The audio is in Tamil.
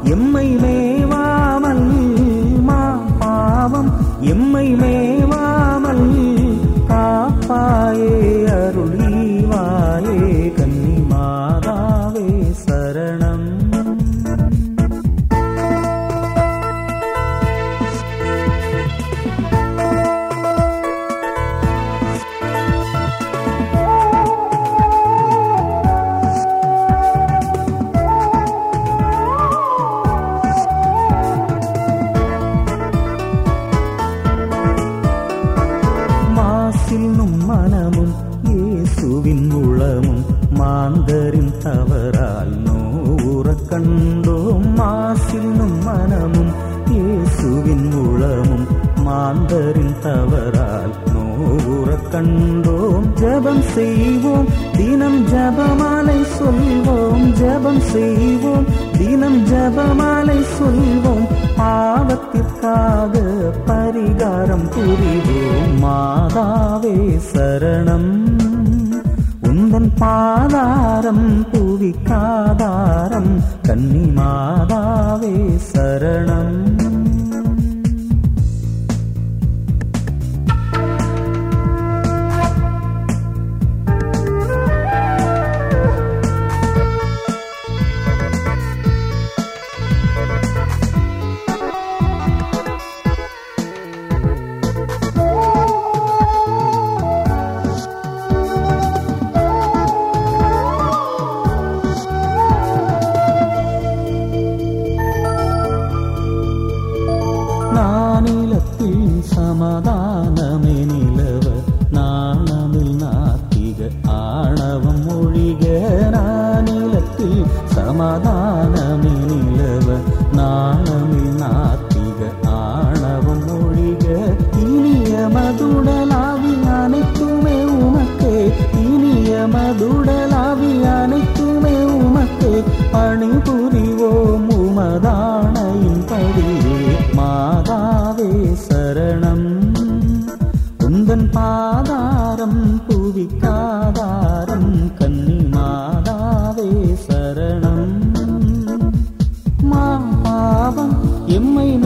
எம்மை மேவாமல், மா பாவம் எம்மை மேவாமல் காப்பாயே அருள்வாயே கன்னி மாதாவே சரணம். மனமும் இயேசுவின் உளமும் மாந்தரின் தவறால் நோவுறக் கண்டோம். மாசினும் மனமும் இயேசுவின் உளமும் மாந்தரின் தவறால் நோவுறக் கண்டோம். ஜெபம் செய்வோம் தினம் ஜெபமாலை சொல்வோம், ஜெபம் செய்வோம் தினம் ஜெபமாலை சொல்வோம். பாவத்திற்காக பரிகாரம் புரிவோம். மாதாவே சரணம், உந்தன் பாதாரம் புவிக்காதாரம் கன்னி மாதாவே சரணம். நானிலத்தில் சமாதானமே நிலவ, நாணமில் நாத்திக ஆணவம் ஒழிக. நானிலத்தில் சமாதானமே நிலவ, நாணமில் நாத்திக ஆணவம் ஒழிக. இனிய மதுடலாவி அனைத்துமே உமக்கே, இனிய மதுடலாவி அனைத்துமே உமக்கே. பணிபுரிவோம் உமதானையின் படியே மாதாவே சரணம், உந்தன் பாதாரம் புவிக்காதாரம் கன்னி மாதாவே சரணம். மா பாவம் எம்மை